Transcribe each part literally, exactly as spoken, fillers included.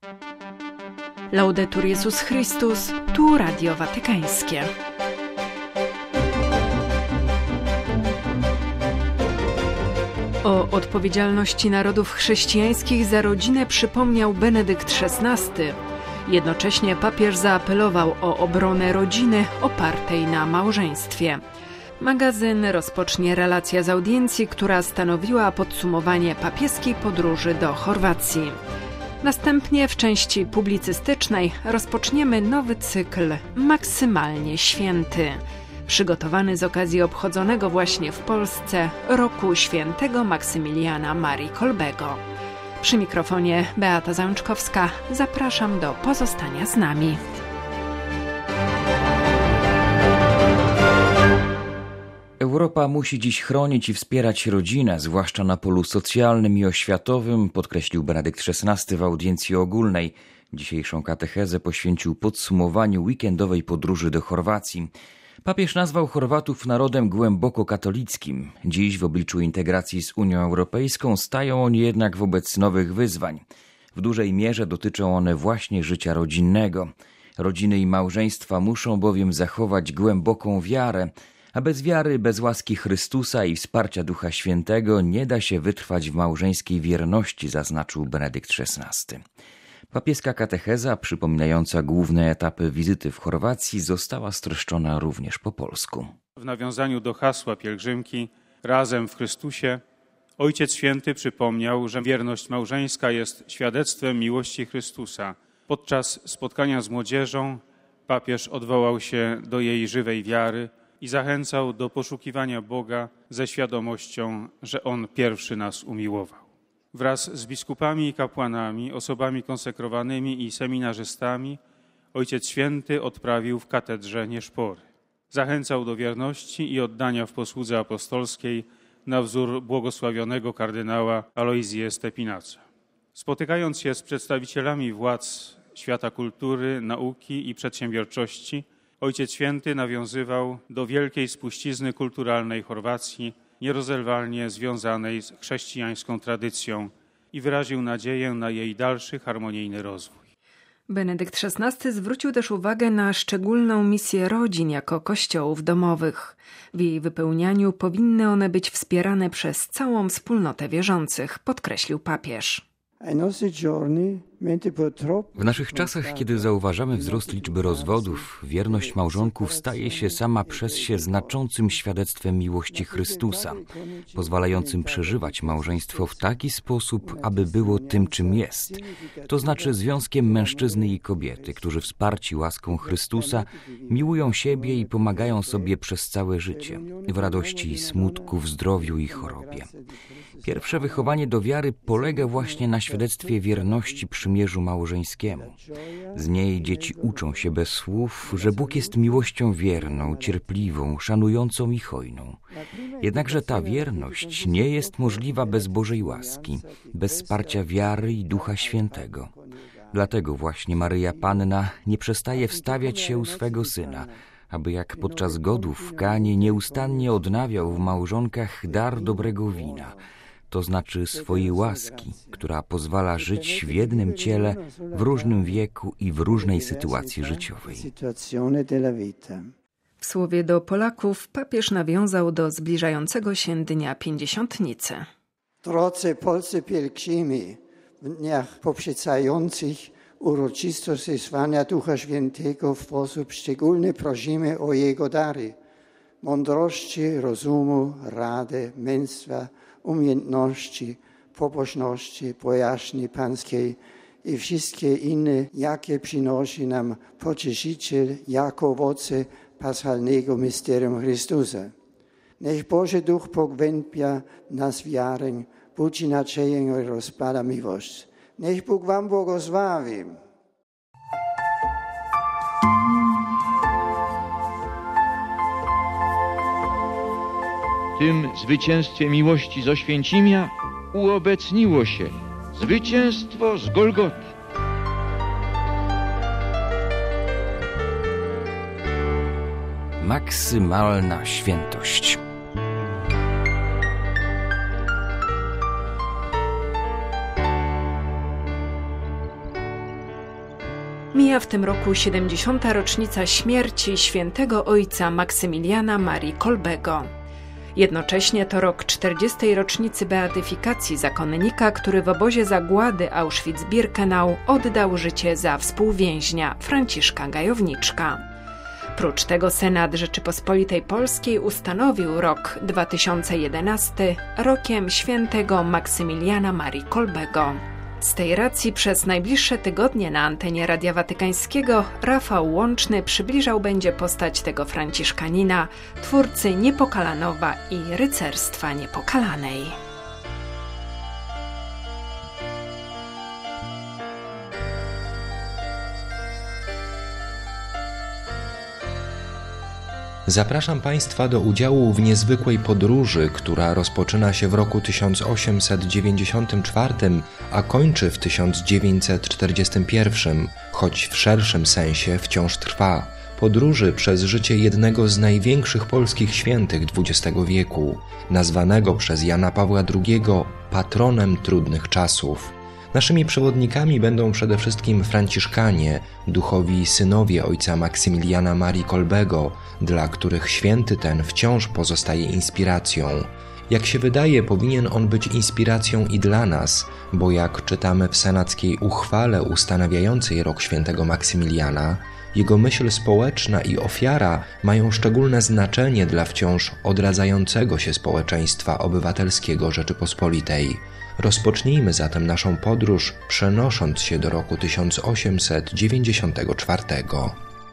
Laudetur Jezus Chrystus, tu Radio Watykańskie. O odpowiedzialności narodów chrześcijańskich za rodzinę przypomniał Benedykt szesnasty. Jednocześnie papież zaapelował o obronę rodziny opartej na małżeństwie. Magazyn rozpocznie relacja z audiencji, która stanowiła podsumowanie papieskiej podróży do Chorwacji. Następnie w części publicystycznej rozpoczniemy nowy cykl Maksymalnie Święty, przygotowany z okazji obchodzonego właśnie w Polsce roku świętego Maksymiliana Marii Kolbego. Przy mikrofonie Beata Zajączkowska. Zapraszam do pozostania z nami. Europa musi dziś chronić i wspierać rodzinę, zwłaszcza na polu socjalnym i oświatowym, podkreślił Benedykt szesnasty w audiencji ogólnej. Dzisiejszą katechezę poświęcił podsumowaniu weekendowej podróży do Chorwacji. Papież nazwał Chorwatów narodem głęboko katolickim. Dziś w obliczu integracji z Unią Europejską stają oni jednak wobec nowych wyzwań. W dużej mierze dotyczą one właśnie życia rodzinnego. Rodziny i małżeństwa muszą bowiem zachować głęboką wiarę, a bez wiary, bez łaski Chrystusa i wsparcia Ducha Świętego nie da się wytrwać w małżeńskiej wierności, zaznaczył Benedykt szesnasty. Papieska katecheza, przypominająca główne etapy wizyty w Chorwacji, została streszczona również po polsku. W nawiązaniu do hasła pielgrzymki Razem w Chrystusie, Ojciec Święty przypomniał, że wierność małżeńska jest świadectwem miłości Chrystusa. Podczas spotkania z młodzieżą papież odwołał się do jej żywej wiary i zachęcał do poszukiwania Boga ze świadomością, że On pierwszy nas umiłował. Wraz z biskupami i kapłanami, osobami konsekrowanymi i seminarzystami Ojciec Święty odprawił w katedrze nieszpory. Zachęcał do wierności i oddania w posłudze apostolskiej na wzór błogosławionego kardynała Alojzję Stepinaca. Spotykając się z przedstawicielami władz świata kultury, nauki i przedsiębiorczości, Ojciec Święty nawiązywał do wielkiej spuścizny kulturalnej Chorwacji, nierozerwalnie związanej z chrześcijańską tradycją i wyraził nadzieję na jej dalszy harmonijny rozwój. Benedykt szesnasty zwrócił też uwagę na szczególną misję rodzin jako kościołów domowych. W jej wypełnianiu powinny one być wspierane przez całą wspólnotę wierzących, podkreślił papież. W naszych czasach, kiedy zauważamy wzrost liczby rozwodów, wierność małżonków staje się sama przez się znaczącym świadectwem miłości Chrystusa, pozwalającym przeżywać małżeństwo w taki sposób, aby było tym, czym jest. To znaczy związkiem mężczyzny i kobiety, którzy wsparci łaską Chrystusa miłują siebie i pomagają sobie przez całe życie, w radości i smutku, w zdrowiu i chorobie. Pierwsze wychowanie do wiary polega właśnie na świadectwie wierności przymierzu małżeńskiemu. Z niej dzieci uczą się bez słów, że Bóg jest miłością wierną, cierpliwą, szanującą i hojną. Jednakże ta wierność nie jest możliwa bez Bożej łaski, bez wsparcia wiary i Ducha Świętego. Dlatego właśnie Maryja Panna nie przestaje wstawiać się u swego Syna, aby jak podczas godów w Kanie nieustannie odnawiał w małżonkach dar dobrego wina, to znaczy swojej łaski, która pozwala żyć w jednym ciele, w różnym wieku i w różnej sytuacji życiowej. W słowie do Polaków papież nawiązał do zbliżającego się Dnia Pięćdziesiątnicy. Drodzy polscy pielgrzymi, w dniach poprzedzających uroczystość zesłania Ducha Świętego w sposób szczególny prosimy o Jego dary, mądrości, rozumu, rady, męstwa, umiejętności, pobożności, bojaźni pańskiej i wszystkie inne, jakie przynosi nam Pocieszyciel jako owoce paschalnego mysterium Chrystusa. Niech Boży Duch pogłębia nas wiarę, budzi nadzieję i rozpala miłość. Niech Bóg wam błogosławi. W tym zwycięstwie miłości z Oświęcimia uobecniło się zwycięstwo z Golgoty. Maksymalna świętość. Mija w tym roku siedemdziesiąta rocznica śmierci świętego ojca Maksymiliana Marii Kolbego. Jednocześnie to rok czterdziestej rocznicy beatyfikacji zakonnika, który w obozie zagłady Auschwitz-Birkenau oddał życie za współwięźnia Franciszka Gajowniczka. Prócz tego Senat Rzeczypospolitej Polskiej ustanowił rok dwa tysiące jedenasty rokiem świętego Maksymiliana Marii Kolbego. Z tej racji przez najbliższe tygodnie na antenie Radia Watykańskiego Rafał Łączny przybliżał będzie postać tego franciszkanina, twórcy Niepokalanowa i rycerstwa niepokalanej. Zapraszam Państwa do udziału w niezwykłej podróży, która rozpoczyna się w roku tysiąc osiemset dziewięćdziesiątym czwartym, a kończy w tysiąc dziewięćset czterdziestym pierwszym, choć w szerszym sensie wciąż trwa. Podróży przez życie jednego z największych polskich świętych dwudziestego wieku, nazwanego przez Jana Pawła drugiego patronem trudnych czasów. Naszymi przewodnikami będą przede wszystkim Franciszkanie, duchowi synowie ojca Maksymiliana Marii Kolbego, dla których święty ten wciąż pozostaje inspiracją. Jak się wydaje, powinien on być inspiracją i dla nas, bo jak czytamy w senackiej uchwale ustanawiającej rok świętego Maksymiliana, jego myśl społeczna i ofiara mają szczególne znaczenie dla wciąż odradzającego się społeczeństwa obywatelskiego Rzeczypospolitej. Rozpocznijmy zatem naszą podróż, przenosząc się do roku tysiąc osiemset dziewięćdziesiątego czwartego.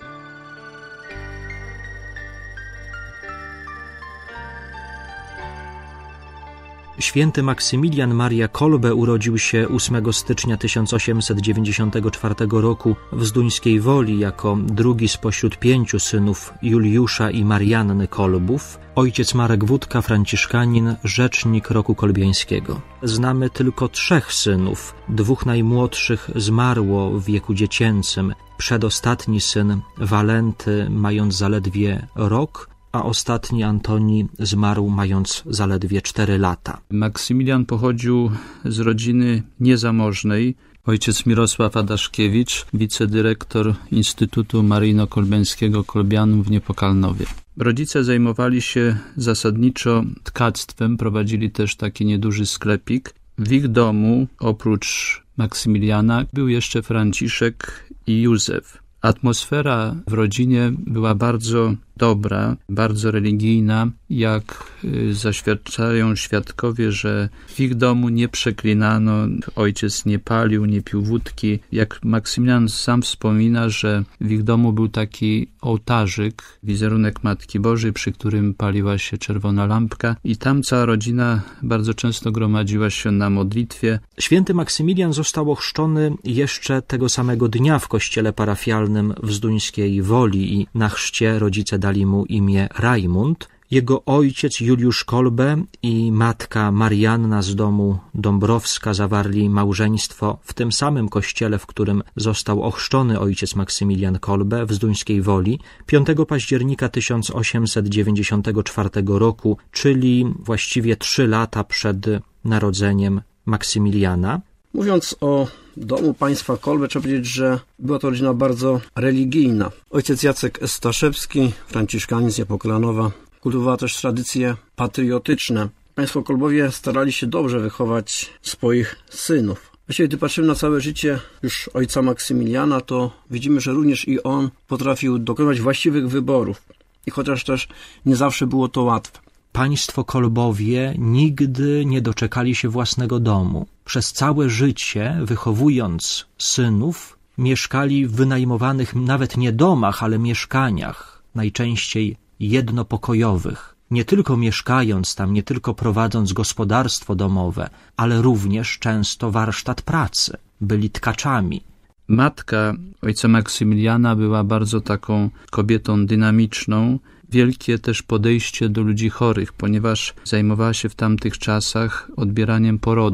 Święty Maksymilian Maria Kolbe urodził się ósmego stycznia tysiąc osiemset dziewięćdziesiątego czwartego roku w Zduńskiej Woli jako drugi spośród pięciu synów Juliusza i Marianny Kolbów. Ojciec Marek Wódka, franciszkanin, rzecznik roku kolbiańskiego. Znamy tylko trzech synów. Dwóch najmłodszych zmarło w wieku dziecięcym. Przedostatni syn Walenty, mając zaledwie rok, a ostatni Antoni zmarł mając zaledwie cztery lata. Maksymilian pochodził z rodziny niezamożnej. Ojciec Mirosław Adaszkiewicz, wicedyrektor Instytutu Maryjno-Kolbiańskiego Kolbianum w Niepokalnowie. Rodzice zajmowali się zasadniczo tkactwem, prowadzili też taki nieduży sklepik. W ich domu, oprócz Maksymiliana, był jeszcze Franciszek i Józef. Atmosfera w rodzinie była bardzo dobra, bardzo religijna, jak zaświadczają świadkowie, że w ich domu nie przeklinano, ojciec nie palił, nie pił wódki. Jak Maksymilian sam wspomina, że w ich domu był taki ołtarzyk, wizerunek Matki Bożej, przy którym paliła się czerwona lampka i tam cała rodzina bardzo często gromadziła się na modlitwie. Święty Maksymilian został ochrzczony jeszcze tego samego dnia w kościele parafialnym w Zduńskiej Woli i na chrzcie rodzice dali mu imię Rajmund. Jego ojciec Juliusz Kolbe i matka Marianna z domu Dąbrowska zawarli małżeństwo w tym samym kościele, w którym został ochrzczony ojciec Maksymilian Kolbe w Zduńskiej Woli piątego października tysiąc osiemset dziewięćdziesiątego czwartego roku, czyli właściwie trzy lata przed narodzeniem Maksymiliana. Mówiąc o domu państwa Kolbe, trzeba powiedzieć, że była to rodzina bardzo religijna. Ojciec Jacek Staszewski, franciszkanin z Niepokalanowa, kultywowała też tradycje patriotyczne. Państwo Kolbowie starali się dobrze wychować swoich synów. Właściwie, gdy patrzymy na całe życie już ojca Maksymiliana, to widzimy, że również i on potrafił dokonywać właściwych wyborów. I chociaż też nie zawsze było to łatwe. Państwo Kolbowie nigdy nie doczekali się własnego domu. Przez całe życie, wychowując synów, mieszkali w wynajmowanych nawet nie domach, ale mieszkaniach, najczęściej jednopokojowych. Nie tylko mieszkając tam, nie tylko prowadząc gospodarstwo domowe, ale również często warsztat pracy. Byli tkaczami. Matka ojca Maksymiliana była bardzo taką kobietą dynamiczną, wielkie też podejście do ludzi chorych, ponieważ zajmowała się w tamtych czasach odbieraniem porodów.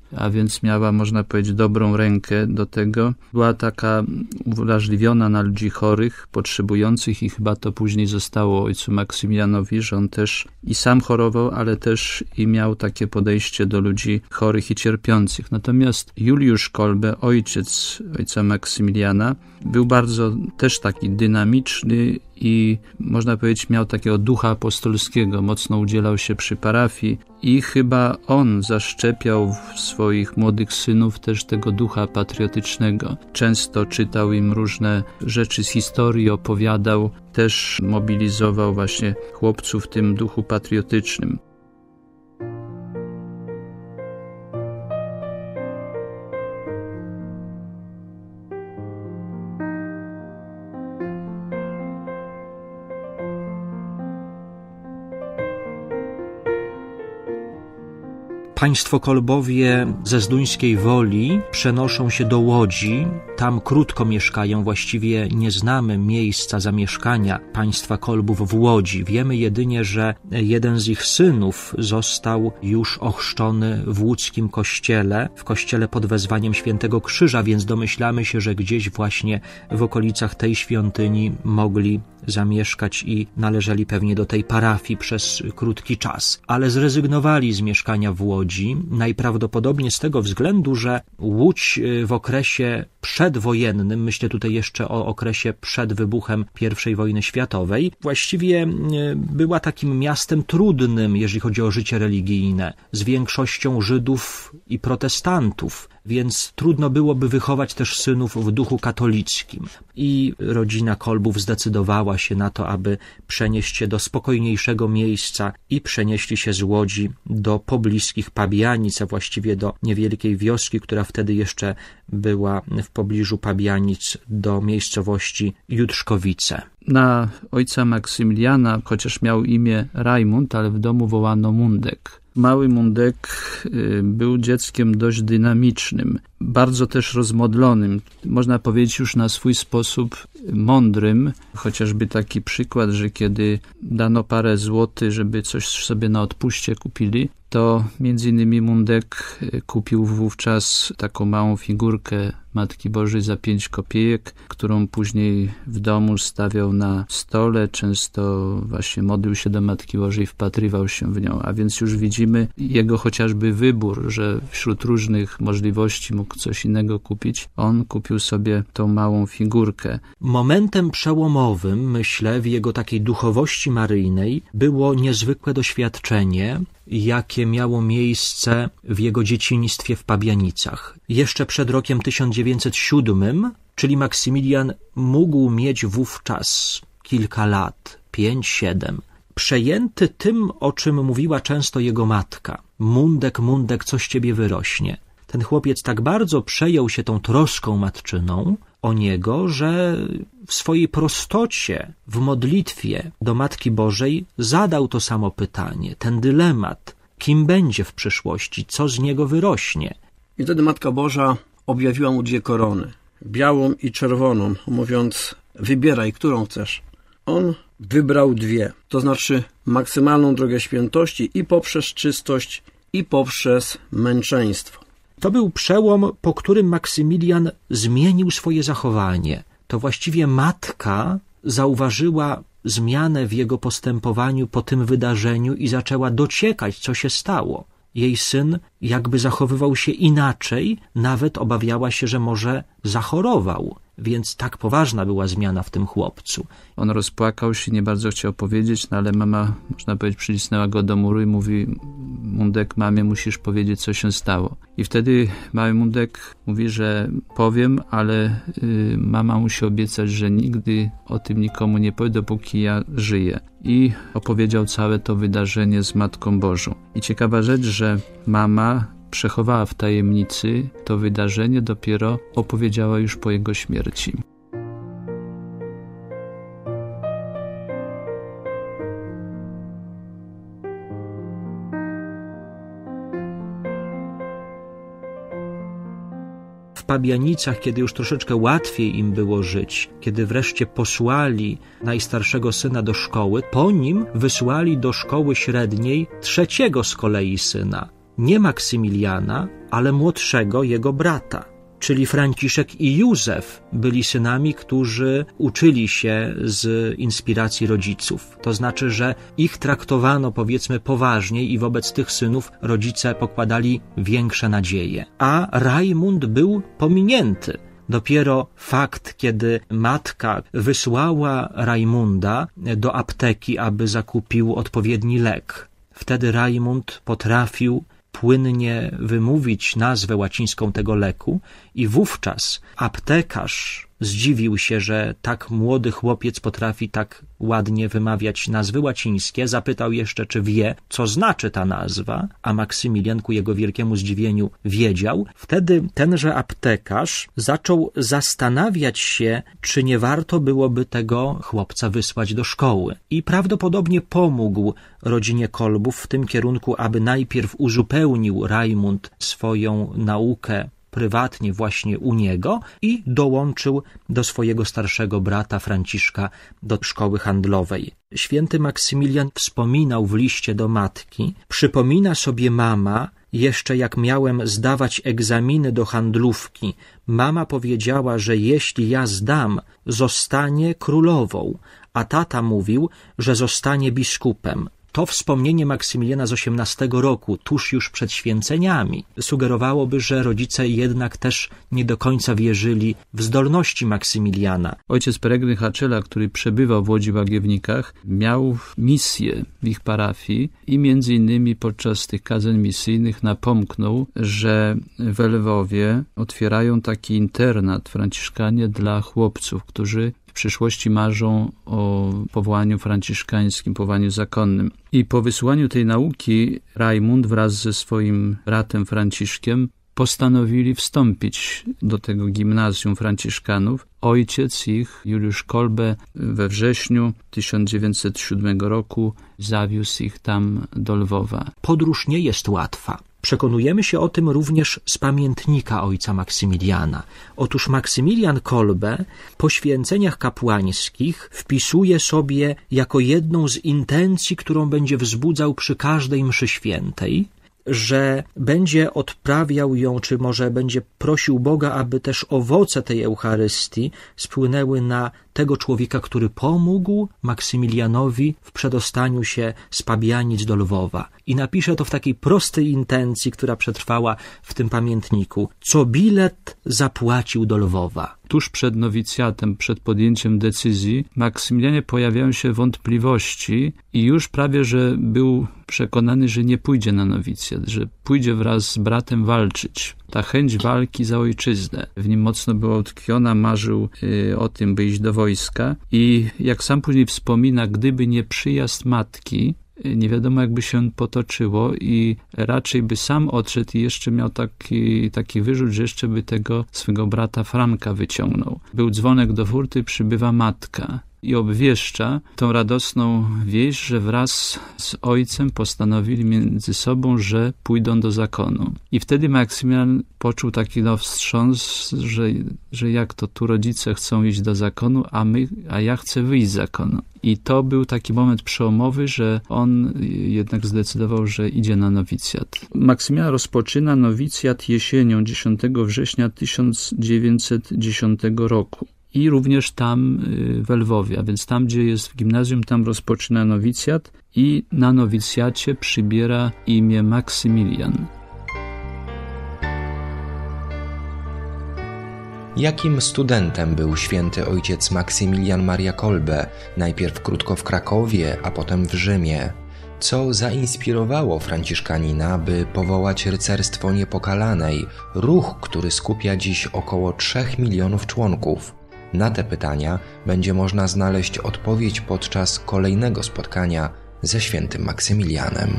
a więc miała, można powiedzieć, dobrą rękę do tego. Była taka uwrażliwiona na ludzi chorych, potrzebujących i chyba to później zostało ojcu Maksymilianowi, że on też i sam chorował, ale też i miał takie podejście do ludzi chorych i cierpiących. Natomiast Juliusz Kolbe, ojciec ojca Maksymiliana, był bardzo też taki dynamiczny i można powiedzieć miał takiego ducha apostolskiego, mocno udzielał się przy parafii i chyba on zaszczepiał w swoich młodych synów też tego ducha patriotycznego. Często czytał im różne rzeczy z historii, opowiadał, też mobilizował właśnie chłopców w tym duchu patriotycznym. Państwo Kolbowie ze Zduńskiej Woli przenoszą się do Łodzi. Tam krótko mieszkają, właściwie nie znamy miejsca zamieszkania państwa Kolbów w Łodzi. Wiemy jedynie, że jeden z ich synów został już ochrzczony w łódzkim kościele, w kościele pod wezwaniem Świętego Krzyża, więc domyślamy się, że gdzieś właśnie w okolicach tej świątyni mogli zamieszkać i należeli pewnie do tej parafii przez krótki czas. Ale zrezygnowali z mieszkania w Łodzi, najprawdopodobniej z tego względu, że Łódź w okresie przedwojennym, myślę tutaj jeszcze o okresie przed wybuchem pierwszej wojny światowej, właściwie była takim miastem trudnym, jeżeli chodzi o życie religijne, z większością Żydów i protestantów, więc trudno byłoby wychować też synów w duchu katolickim. I rodzina Kolbów zdecydowała się na to, aby przenieść się do spokojniejszego miejsca i przenieśli się z Łodzi do pobliskich Pabianic, a właściwie do niewielkiej wioski, która wtedy jeszcze była w pobliżu Pabianic, do miejscowości Jutrzkowice. Na ojca Maksymiliana, chociaż miał imię Rajmund, ale w domu wołano Mundek. Mały Mundek był dzieckiem dość dynamicznym, bardzo też rozmodlonym, można powiedzieć już na swój sposób mądrym. Chociażby taki przykład, że kiedy dano parę złotych, żeby coś sobie na odpuście kupili, to między innymi Mundek kupił wówczas taką małą figurkę Matki Bożej za pięć kopiejek, którą później w domu stawiał na stole, często właśnie modlił się do Matki Bożej, wpatrywał się w nią, a więc już widzimy jego chociażby wybór, że wśród różnych możliwości mógł coś innego kupić. On kupił sobie tą małą figurkę. Momentem przełomowym, myślę, w jego takiej duchowości maryjnej było niezwykłe doświadczenie, jakie miało miejsce w jego dzieciństwie w Pabianicach. Jeszcze przed rokiem tysiąc dziewięćset siódmym, czyli Maksymilian mógł mieć wówczas kilka lat, pięć, siedem. Przejęty tym, o czym mówiła często jego matka. Mundek, Mundek, co z ciebie wyrośnie? Ten chłopiec tak bardzo przejął się tą troską matczyną o niego, że w swojej prostocie, w modlitwie do Matki Bożej zadał to samo pytanie, ten dylemat, kim będzie w przyszłości, co z niego wyrośnie. I wtedy Matka Boża objawiła mu dwie korony, białą i czerwoną, mówiąc, wybieraj, którą chcesz. On wybrał dwie, to znaczy maksymalną drogę świętości i poprzez czystość, i poprzez męczeństwo. To był przełom, po którym Maksymilian zmienił swoje zachowanie. To właściwie matka zauważyła zmianę w jego postępowaniu po tym wydarzeniu i zaczęła dociekać, co się stało. Jej syn jakby zachowywał się inaczej, nawet obawiała się, że może zachorował. Więc tak poważna była zmiana w tym chłopcu. On rozpłakał się, nie bardzo chciał powiedzieć, no ale mama, można powiedzieć, przycisnęła go do muru i mówi: Mundek, mamie, musisz powiedzieć, co się stało. I wtedy mały Mundek mówi, że powiem, ale y, mama musi obiecać, że nigdy o tym nikomu nie powie, dopóki ja żyję. I opowiedział całe to wydarzenie z Matką Bożą. I ciekawa rzecz, że mama przechowała w tajemnicy to wydarzenie, dopiero opowiedziała już po jego śmierci. W Pabianicach, kiedy już troszeczkę łatwiej im było żyć, kiedy wreszcie posłali najstarszego syna do szkoły, po nim wysłali do szkoły średniej trzeciego z kolei syna, nie Maksymiliana, ale młodszego jego brata. Czyli Franciszek i Józef byli synami, którzy uczyli się z inspiracji rodziców. To znaczy, że ich traktowano, powiedzmy, poważniej i wobec tych synów rodzice pokładali większe nadzieje. A Rajmund był pominięty. Dopiero fakt, kiedy matka wysłała Rajmunda do apteki, aby zakupił odpowiedni lek. Wtedy Rajmund potrafił płynnie wymówić nazwę łacińską tego leku i wówczas aptekarz zdziwił się, że tak młody chłopiec potrafi tak ładnie wymawiać nazwy łacińskie. Zapytał jeszcze, czy wie, co znaczy ta nazwa, a Maksymilian ku jego wielkiemu zdziwieniu wiedział. Wtedy tenże aptekarz zaczął zastanawiać się, czy nie warto byłoby tego chłopca wysłać do szkoły. I prawdopodobnie pomógł rodzinie Kolbów w tym kierunku, aby najpierw uzupełnił Rajmund swoją naukę prywatnie właśnie u niego i dołączył do swojego starszego brata Franciszka do szkoły handlowej. Święty Maksymilian wspominał w liście do matki: przypomina sobie mama, jeszcze jak miałem zdawać egzaminy do handlówki, mama powiedziała, że jeśli ja zdam, zostanie królową, a tata mówił, że zostanie biskupem. To wspomnienie Maksymiliana z osiemnastego roku, tuż już przed święceniami, sugerowałoby, że rodzice jednak też nie do końca wierzyli w zdolności Maksymiliana. Ojciec Peregryn Haczela, który przebywał w Łodzi Łagiewnikach, miał misję w ich parafii i między innymi podczas tych kazań misyjnych napomknął, że w Lwowie otwierają taki internat franciszkanie dla chłopców, którzy w przyszłości marzą o powołaniu franciszkańskim, powołaniu zakonnym. I po wysłaniu tej nauki Rajmund wraz ze swoim bratem Franciszkiem postanowili wstąpić do tego gimnazjum franciszkanów. Ojciec ich, Juliusz Kolbe, we wrześniu tysiąc dziewięćset siódmego roku zawiózł ich tam do Lwowa. Podróż nie jest łatwa. Przekonujemy się o tym również z pamiętnika ojca Maksymiliana. Otóż Maksymilian Kolbe po święceniach kapłańskich wpisuje sobie jako jedną z intencji, którą będzie wzbudzał przy każdej mszy świętej, że będzie odprawiał ją, czy może będzie prosił Boga, aby też owoce tej Eucharystii spłynęły na tego człowieka, który pomógł Maksymilianowi w przedostaniu się z Pabianic do Lwowa. I napisze to w takiej prostej intencji, która przetrwała w tym pamiętniku. Co bilet zapłacił do Lwowa. Tuż przed nowicjatem, przed podjęciem decyzji, Maksymilianie pojawiają się wątpliwości i już prawie, że był przekonany, że nie pójdzie na nowicjat, że pójdzie wraz z bratem walczyć. Ta chęć walki za ojczyznę w nim mocno była utkwiona, marzył y, o tym, by iść do wojska i jak sam później wspomina, gdyby nie przyjazd matki, nie wiadomo, jakby się potoczyło i raczej by sam odszedł i jeszcze miał taki, taki wyrzut, że jeszcze by tego swego brata Franka wyciągnął. Był dzwonek do furty, przybywa matka i obwieszcza tą radosną wieść, że wraz z ojcem postanowili między sobą, że pójdą do zakonu. I wtedy Maksymilian poczuł taki no wstrząs, że, że jak to tu rodzice chcą iść do zakonu, a, my, a ja chcę wyjść z zakonu. I to był taki moment przełomowy, że on jednak zdecydował, że idzie na nowicjat. Maksymilian rozpoczyna nowicjat jesienią dziesiątego września tysiąc dziewięćset dziesiątego roku. I również tam w Lwowie, a więc tam, gdzie jest w gimnazjum, tam rozpoczyna nowicjat i na nowicjacie przybiera imię Maksymilian. Jakim studentem był święty ojciec Maksymilian Maria Kolbe, najpierw krótko w Krakowie, a potem w Rzymie? Co zainspirowało franciszkanina, by powołać Rycerstwo Niepokalanej, ruch, który skupia dziś około trzech milionów członków? Na te pytania będzie można znaleźć odpowiedź podczas kolejnego spotkania ze świętym Maksymilianem.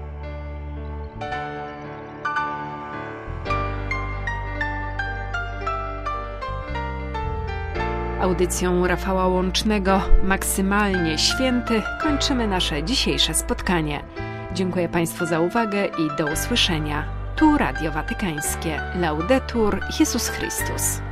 Audycją Rafała Łącznego Maksymalnie Święty kończymy nasze dzisiejsze spotkanie. Dziękuję Państwu za uwagę i do usłyszenia. Tu Radio Watykańskie. Laudetur Jezus Chrystus.